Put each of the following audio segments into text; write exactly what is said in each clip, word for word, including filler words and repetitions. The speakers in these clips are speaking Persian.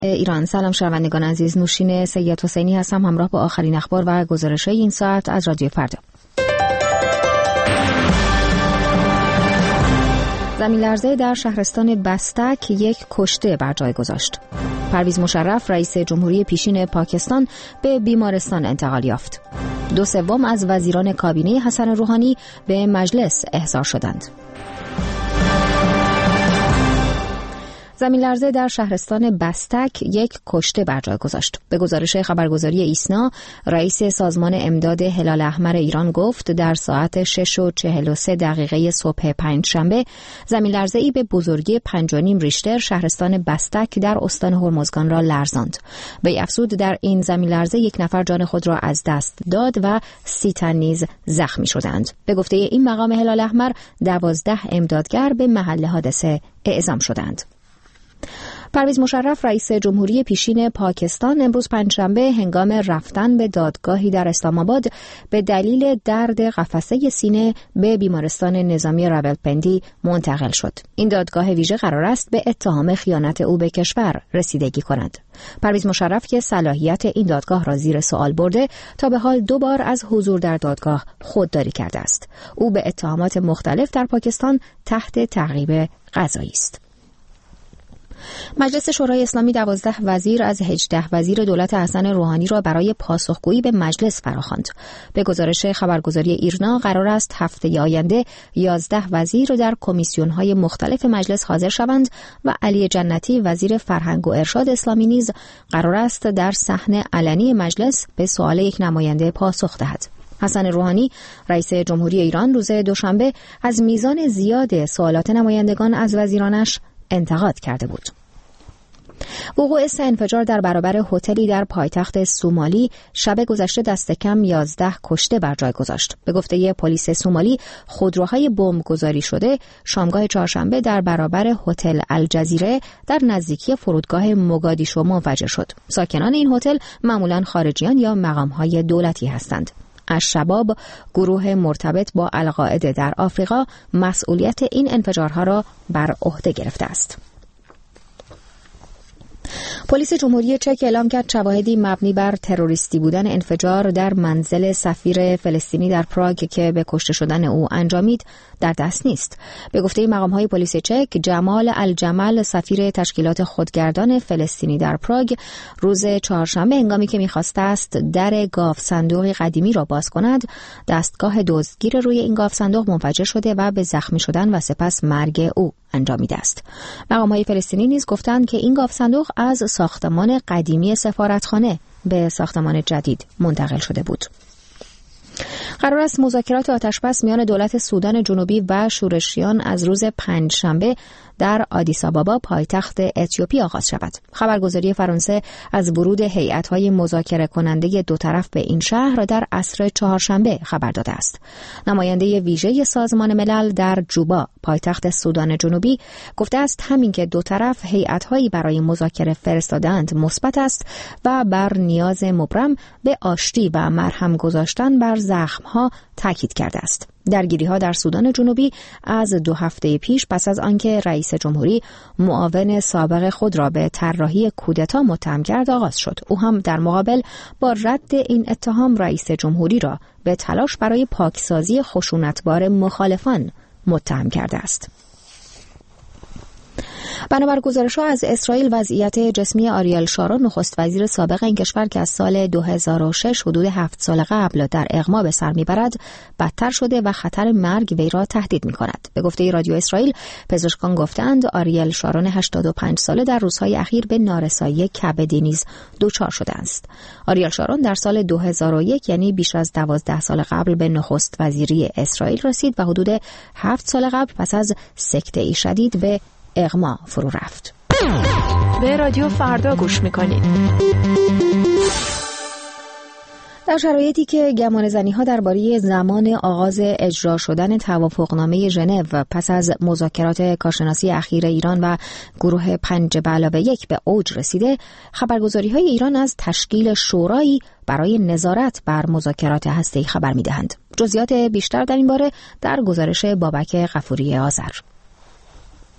ایران. سلام شنوندگان عزیز، نوشین سید حسینی هستم، همراه با آخرین اخبار و گزارش‌های این ساعت از رادیو فردا. زمین لرزه در شهرستان بستک یک کشته بر جای گذاشت. پرویز مشرف رئیس جمهوری پیشین پاکستان به بیمارستان انتقال یافت. دو سوم از وزیران کابینه حسن روحانی به مجلس احضار شدند. زمین لرزه در شهرستان بستک یک کشته بر جای گذاشت. به گزارش خبرگزاری ایسنا، رئیس سازمان امداد هلال احمر ایران گفت در ساعت شش و چهل و سه دقیقه صبح پنجشنبه زمین لرزه‌ای به بزرگی پنج و نیم ریشتر شهرستان بستک در استان هرمزگان را لرزاند. وی افزود در این زمین لرزه یک نفر جان خود را از دست داد و سی تن نیز زخمی شدند. به گفته این مقام هلال احمر، دوازده امدادگر به محل حادثه اعزام شدند. پرویز مشرف رئیس جمهوری پیشین پاکستان امروز پنجشنبه هنگام رفتن به دادگاهی در اسلام آباد به دلیل درد قفسه سینه به بیمارستان نظامی راولپندی منتقل شد. این دادگاه ویژه قرار است به اتهام خیانت او به کشور رسیدگی کند. پرویز مشرف که صلاحیت این دادگاه را زیر سوال برده، تا به حال دو بار از حضور در دادگاه خودداری کرده است. او به اتهامات مختلف در پاکستان تحت تعقیب قضایی است. مجلس شورای اسلامی دوازده وزیر از هجده وزیر دولت حسن روحانی را برای پاسخگویی به مجلس فراخواند. به گزارش خبرگزاری ایرنا قرار است هفته آینده یازده وزیر در کمیسیون‌های مختلف مجلس حاضر شوند و علی جنتی وزیر فرهنگ و ارشاد اسلامی نیز قرار است در صحن علنی مجلس به سؤال یک نماینده پاسخ دهد. حسن روحانی رئیس جمهوری ایران روز دوشنبه از میزان زیاد سوالات نمایندگان از وزیرانش انتقاد کرده بود. وقوع سه انفجار در برابر هتلی در پایتخت سومالی شب گذشته دست کم یازده کشته بر جای گذاشت. به گفته پلیس سومالی، خودروهای بمب گذاری شده شامگاه چهارشنبه در برابر هتل الجزیره در نزدیکی فرودگاه موگادیشو منفجر شد. ساکنان این هتل معمولاً خارجیان یا مقام‌های دولتی هستند. الشباب، گروه مرتبط با القاعده در آفریقا، مسئولیت این انفجارها را بر عهده گرفته است. پلیس جمهوری چک اعلام کرد شواهدی مبنی بر تروریستی بودن انفجار در منزل سفیر فلسطینی در پراگ که به کشته شدن او انجامید در دست نیست. به گفته مقام‌های پلیس چک، جمال الجمل سفیر تشکیلات خودگردان فلسطینی در پراگ روز چهارشنبه هنگامی که می‌خواسته است در گاف صندوق قدیمی را باز کند، دستگاه دزدگیر روی این گاف صندوق منفجر شده و به زخمی شدن و سپس مرگ او انجامیده است. مقام‌های فلسطینی نیز گفتند که این گاف صندوق از ساختمان قدیمی سفارتخانه به ساختمان جدید منتقل شده بود. قرار است مذاکرات آتشبس میان دولت سودان جنوبی و شورشیان از روز پنجشنبه در آدیس آبابا پایتخت اتیوپی آغاز شود. خبرگزاری فرانسه از ورود هیئت‌های مذاکره کننده دو طرف به این شهر در عصر چهارشنبه خبر داده است. نماینده ویژه سازمان ملل در جوبا پایتخت سودان جنوبی گفته است همین که دو طرف هیئت‌هایی برای مذاکره فرستادند مثبت است و بر نیاز مبرم به آشتی و مرهم گذاشتن بر زخم‌ها تاکید کرده است. درگیری‌ها در سودان جنوبی از دو هفته پیش پس از آنکه رئیس جمهوری معاون سابق خود را به طراحی کودتا متهم کرد آغاز شد. او هم در مقابل با رد این اتهام رئیس جمهوری را به تلاش برای پاکسازی خشونتبار مخالفان متهم کرده است. بنابر گزارش‌ها از اسرائیل، وضعیت جسمی آریل شارون نخست وزیر سابق این کشور که از سال دو هزار و شش حدود هفت سال قبل در اغما به سر میبرد بدتر شده و خطر مرگ وی را تهدید می‌کند. به گفته رادیو اسرائیل، پزشکان گفتند آریل شارون هشتاد و پنج ساله در روزهای اخیر به نارسایی کبدی نیز دچار شده است. آریل شارون در سال دو هزار و یک یعنی بیش از دوازده سال قبل به نخست وزیری اسرائیل رسید و حدود هفت سال قبل پس از سکته شدید به اغما فرو رفت. به رادیو فردا گوش میکنید. در شرایطی که گمانه‌زنی‌ها درباره زمان آغاز اجرا شدن توافقنامه ژنو پس از مذاکرات کارشناسی اخیر ایران و گروه پنج به علاوه یک به اوج رسیده، خبرگزاری‌های ایران از تشکیل شورایی برای نظارت بر مذاکرات هسته‌ای خبر می‌دهند. جزئیات بیشتر در این باره در گزارش بابک غفوری آذر.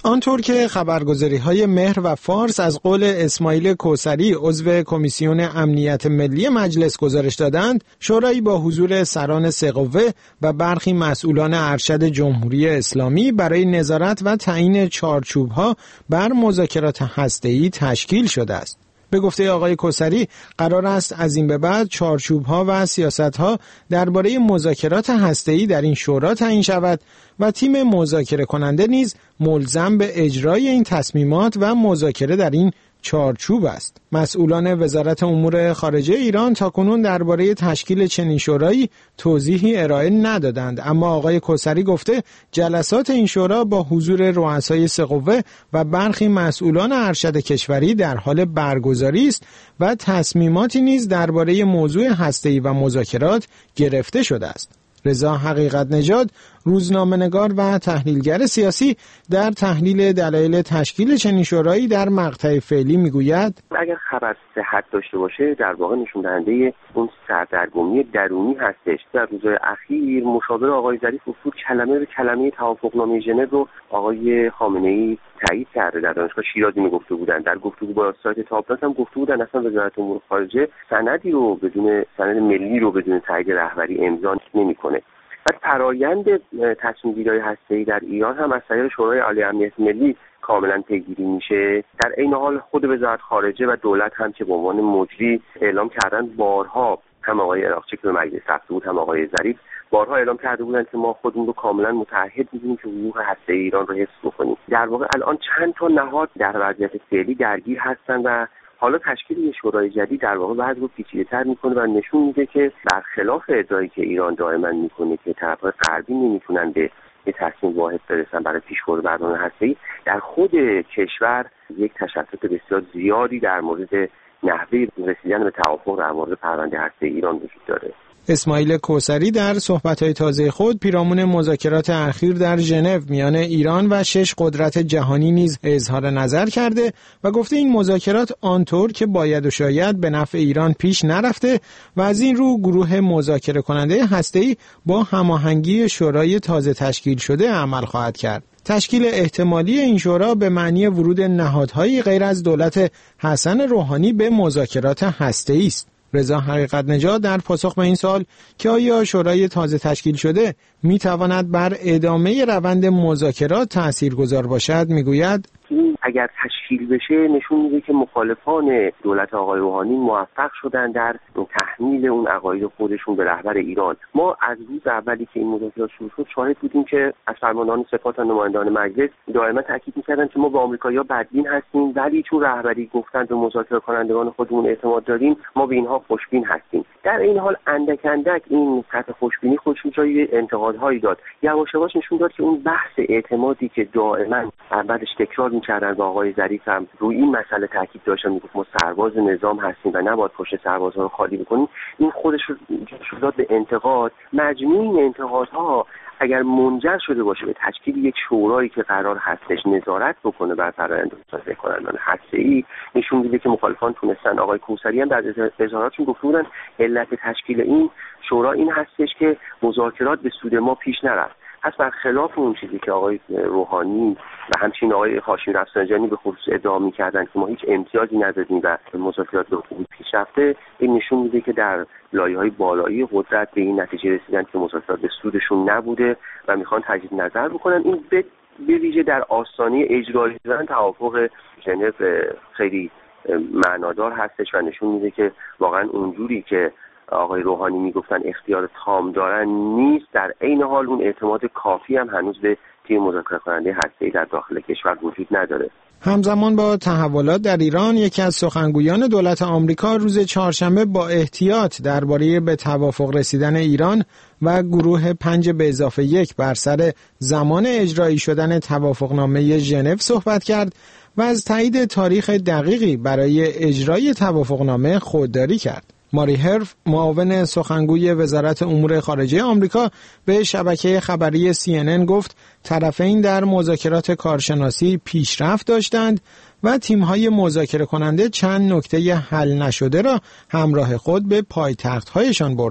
آنطور که خبرگزاری‌های مهر و فارس از قول اسماعیل کوثری عضو کمیسیون امنیت ملی مجلس گزارش دادند، شورای با حضور سران سه قوه و برخی مسئولان ارشد جمهوری اسلامی برای نظارت و تعیین چارچوب‌ها بر مذاکرات هسته‌ای تشکیل شده است. به گفته آقای کوثری قرار است از این به بعد چارچوب‌ها و سیاست‌ها درباره مذاکرات هسته‌ای در این شورا تعیین شود و تیم مذاکره کننده نیز ملزم به اجرای این تصمیمات و مذاکره در این چارچوب است. مسئولان وزارت امور خارجه ایران تاکنون درباره تشکیل چنین شورایی توضیحی ارائه ندادند، اما آقای کوثری گفته جلسات این شورا با حضور رؤسای سه قوه و برخی مسئولان ارشد کشوری در حال برگزاری است و تصمیماتی نیز درباره موضوع هسته‌ای و مذاکرات گرفته شده است. رضا حقیقت نژاد، روزنامه‌نگار و تحلیلگر سیاسی، در تحلیل دلایل تشکیل چنین شورایی در مقطع فعلی میگوید اگر خبر صحت داشته باشه در واقع نشون دهنده اون سردرگمی درونی هستش. در روزهای اخیر مشاور آقای ظریف اصول کلمه به کلمه توافقنامه ژنو رو آقای خامنه‌ای تایید کرده. در دانشگاه شیراز میگفته بودن، در گفتگو با سایت تاپلاس هم گفته بودن اصلا وزارت امور خارجه سندی رو بدون سند ملی رو بدون تایید رهبری امضا نمی‌کنه. بعد فرایند تصمیم گیری هسته‌ای در ایران هم از طریق شورای عالی امنیت ملی کاملا پیگیری میشه. در این حال خود وزارت خارجه و دولت هم که به عنوان مجری اعلام کردن بارها، هم آقای عراقچی که به مجلس رفته بود هم آقای ظریف بارها اعلام کرده بودند که ما خودمون رو کاملا متعهد می‌دونیم که حقوق هسته‌ای ایران رو حفظ بکنیم. در واقع الان چند تا نهاد در وضعیت فعلی درگیر هستن و حالا تشکیل یک شورای جدید در واقع بعد رو پیچیده‌تر میکنه و نشون میده که برخلاف ادعایی که ایران دائما میکنه که طرف‌های غربی نمیتونن به یه تصمیم واحد برسن برای پیشبرد برنامه هسته‌ای، در خود کشور یک تشتت بسیار زیادی در مورد نحوه رسیدن به توافق در مورد پرونده هسته‌ای ایران وجود داره. اسماعیل کوثری در صحبت‌های تازه خود پیرامون مذاکرات اخیر در ژنو میان ایران و شش قدرت جهانی نیز اظهار نظر کرده و گفته این مذاکرات آنطور که باید و شاید به نفع ایران پیش نرفته و از این رو گروه مذاکره کننده هسته‌ای با هماهنگی شورای تازه تشکیل شده عمل خواهد کرد. تشکیل احتمالی این شورا به معنی ورود نهادهایی غیر از دولت حسن روحانی به مذاکرات هسته‌ای است. رضا حقیقت نژاد در پاسخ به این سوال که آیا شورای تازه تشکیل شده می تواند بر ادامه روند مذاکرات تاثیرگذار باشد میگوید اگر تشکیل بشه نشون میده که مخالفان دولت آقای روحانی موفق شدن در تحمیل اون عقاید خودشون به رهبر ایران. ما از روز اولی که این مذاکرات شروع شد شاهد بودیم که از فرماندهان سپاه تا نمایندگان مجلس دائما تاکید می‌کردن که ما با آمریکایی‌ها بدبین هستیم، ولی چون رهبری گفتن به مذاکره کنندگان خودمون اعتماد داریم ما به اینها خوشبین هستیم. در این حال اندک اندک این سطح خوشبینی خودش جای انتقادهایی داد. یواش یواش نشون داد که اون بحث اعتمادی که دائما بعدش تکرار می‌کردن با آقای ظریف هم روی این مسئله تاکید داشتن، میگفت ما سرباز نظام هستیم و نباید پشت سربازها رو خالی بکنیم، این خودش رو داد به انتقاد. مجموع این انتقادها اگر منجر شده باشه به تشکیل یک شورایی که قرار هستش نظارت بکنه بر فرآیند سازی کنندگان هسته‌ای، نشون میده که مخالفان تونستن. آقای کوثری هم در اظهاراتشون گفته بودن علت تشکیل این شورا این هستش که مذاکرات به سود ما پیش نرفت. پس برخلاف اون چیزی که آقای روحانی و همچنین آقای هاشمی رفسنجانی به خصوص ادعا می‌کردن که ما هیچ امتیازی ندادیم و مذاکرات به خوبی پیش رفته، این نشون میده که در لایه‌های بالایی قدرت به این نتیجه رسیدن که مذاکرات به سودشون نبوده و میخوان تجدید نظر بکنن. این به ویژه در آستانه اجرایی شدن توافق ژنو خیلی معنادار هستش و نشون میده که واقعا اونجوری که آقای روحانی میگفتن اختیار تام دارن نیست، در عین حال اون اعتماد کافی هم هنوز به تیم مذاکره کننده هسته‌ای در داخل کشور وجود نداره. همزمان با تحولات در ایران، یکی از سخنگویان دولت آمریکا روز چهارشنبه با احتیاط درباره به توافق رسیدن ایران و گروه پنج به اضافه یک بر سر زمان اجرایی شدن توافقنامه ژنو صحبت کرد و از تایید تاریخ دقیقی برای اجرای توافقنامه خودداری کرد. ماری هرف، معاون سخنگوی وزارت امور خارجه آمریکا، به شبکه خبری سی ان ان گفت طرفین در مذاکرات کارشناسی پیشرفت داشتند و تیم‌های مذاکره کننده چند نکته حل نشده را همراه خود به پایتخت‌هایشان بردند.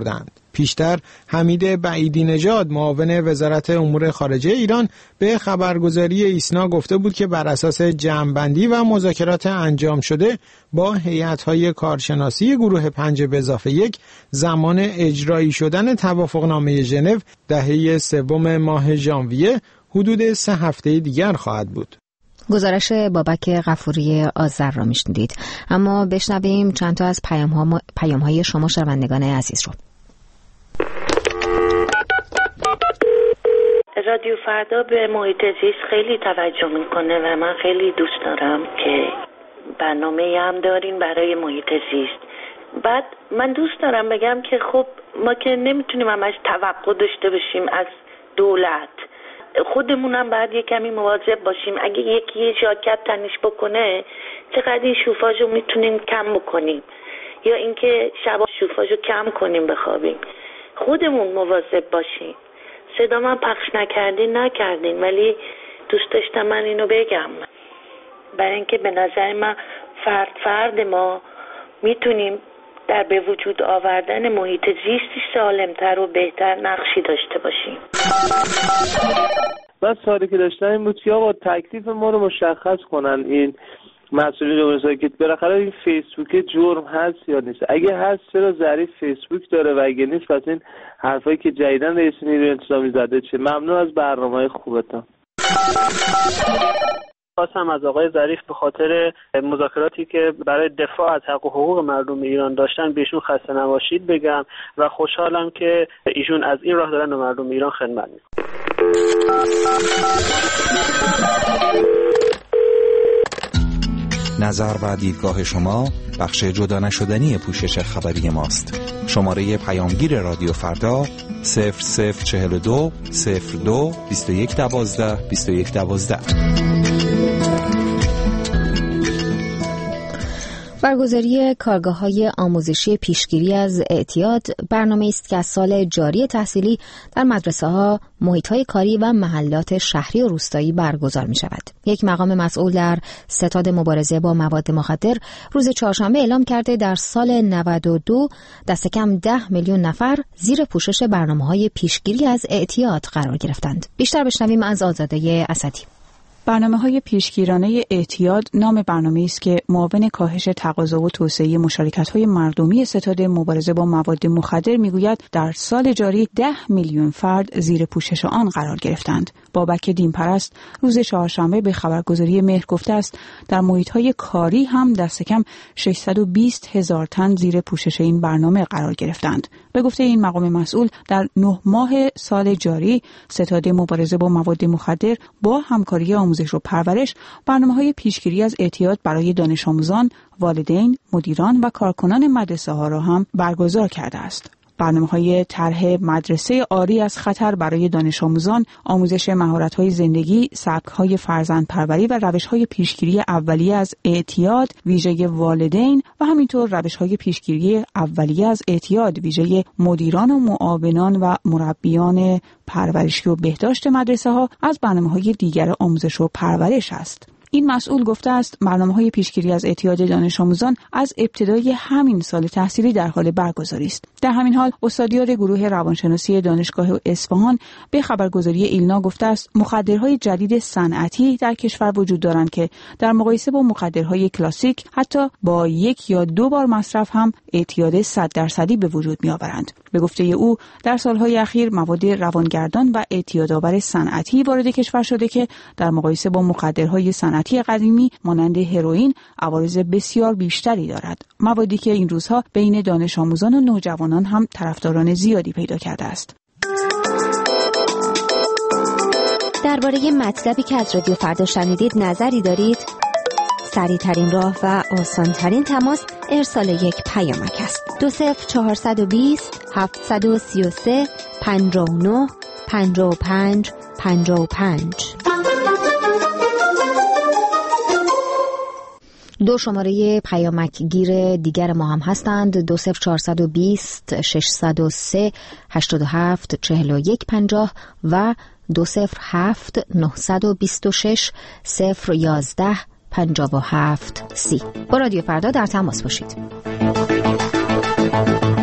پیشتر حمید بعیدی نژاد معاون وزارت امور خارجه ایران به خبرگزاری ایسنا گفته بود که بر اساس جمع‌بندی و مذاکرات انجام شده با هیئت‌های کارشناسی گروه پنج به اضافه یک زمان اجرایی شدن توافقنامه ژنو دهه سوم ماه ژانویه حدود سه هفته دیگر خواهد بود. گزارش بابک غفوری آذر را میشنیدید. اما بشنویم چند تا از پیام‌ها پیام‌های شما شنوندگان عزیز رو. رادیو فردا به محیط زیست خیلی توجه میکنه و من خیلی دوست دارم که برنامه هم دارین برای محیط زیست. بعد من دوست دارم بگم که خب ما که نمیتونیم همش توقع داشته باشیم از دولت، خودمونم باید یه کمی مواظب باشیم. اگه یکی ژاکت تنش بکنه چقدر این شوفاژو میتونیم کم بکنیم، یا اینکه شبا شوفاژو کم کنیم بخوابیم. خودمون مواظب باشیم. صدا من پخش نکردین نکردین ولی دوست داشتم من اینو بگم، برای اینکه به نظر من فرد فرد ما میتونیم در به وجود آوردن محیط زیستی سالمتر و بهتر نقشی داشته باشیم. من سوالی که داشتم این بود که آقا تکلیف ما رو مشخص کنن این مسئولین جمهوری که بالاخره این فیسبوک جرم هست یا نیست. اگه هست چرا ظریف فیسبوک داره و اگه نیست پس این حرفایی که جدیدن رئیس نیروی انتظامی زده چه؟ ممنون از برنامه‌های خوبتون. خواستم از آقای ظریف به خاطر مذاکراتی که برای دفاع از حق و حقوق مردم ایران داشتن بهشون خسته نباشید بگم و خوشحالم که ایشون از این راه دارن به مردم ایران خدمت میکنن. نظر و دیدگاه شما بخش جدا نشدنی پوشش خبری ماست. شماره پیامگیر رادیو فردا صفر صفر چهل و دو صفر دو بیست و یک دوازده بیست و یک دوازده. برگزاری کارگاه‌های آموزشی پیشگیری از اعتیاد برنامه است که از سال جاری تحصیلی در مدرسه‌ها، محیط‌های کاری و محلات شهری و روستایی برگزار می‌شود. یک مقام مسئول در ستاد مبارزه با مواد مخدر روز چهارشنبه اعلام کرده در سال نود و دو دست کم ده میلیون نفر زیر پوشش برنامه‌های پیشگیری از اعتیاد قرار گرفتند. بیشتر بشنویم از آزاده اسدی. برنامه‌های پیشگیرانه اعتیاد نام برنامه‌ای است که معاون کاهش تقاضا و توسعه مشارکت‌های مردمی ستاد مبارزه با مواد مخدر میگوید در سال جاری ده میلیون فرد زیر پوشش آن قرار گرفتند. بابک دینپرست روز چهارشنبه به خبرگزاری مهر گفته است در محیط‌های کاری هم دست کم ششصد و بیست هزار تن زیر پوشش این برنامه قرار گرفتند. به گفته این مقام مسئول در نه ماه سال جاری ستاد مبارزه با مواد مخدر با همکاری آموزش و پرورش برنامه‌های پیشگیری از اعتیاد برای دانش آموزان، والدین، مدیران و کارکنان مدرسه‌ها را هم برگزار کرده است. برنامه‌های طرح مدرسه عاری از خطر برای دانش آموزان، آموزش مهارت‌های زندگی، سبک‌های فرزندپروری و روش‌های پیشگیری اولیه از اعتیاد ویژه والدین و همینطور روش‌های پیشگیری اولیه از اعتیاد ویژه مدیران و معاونان و مربیان پرورشی و بهداشت مدرسه‌ها از برنامه‌های دیگر آموزش و پرورش است. این مسئول گفته است برنامه‌های پیشگیری از اعتیاد دانش آموزان از ابتدای همین سال تحصیلی در حال برگزاری است. در همین حال استادیار گروه روانشناسی دانشگاه اصفهان به خبرگزاری ایلنا گفته است مخدرهای جدید صنعتی در کشور وجود دارند که در مقایسه با مخدرهای کلاسیک حتی با یک یا دو بار مصرف هم اعتیاد صد درصدی به وجود می‌آورند. به گفته او در سالهای اخیر مواد روانگردان و اعتیادآور صنعتی وارد کشور شده که در مقایسه با مخدرهای صنعتی قدیمی مانند هروئین عوارض بسیار بیشتری دارد. موادی که این روزها بین دانش آموزان و نوجوانان هم طرفداران زیادی پیدا کرده است. درباره مطلبی که از رادیو فردا شنیدید نظری دارید؟ سریع ترین راه و آسان ترین تماس ارسال یک پیامک است. دو صفر چهارصد و بیست هفتصد و سی و سه پنجاه و نه پنجاه و پنج پنجاه و پنج. دو شماره پیامک گیر دیگر ما هم هستند. دو صفر چهارصد و بیست ششصد و سه هشتاد و هفت چهل و یک پنجاه و دو صفر هفت نهصد و بیست و شش صفر یازده پنجاه و هفت سی. با رادیو فردا در تماس باشید.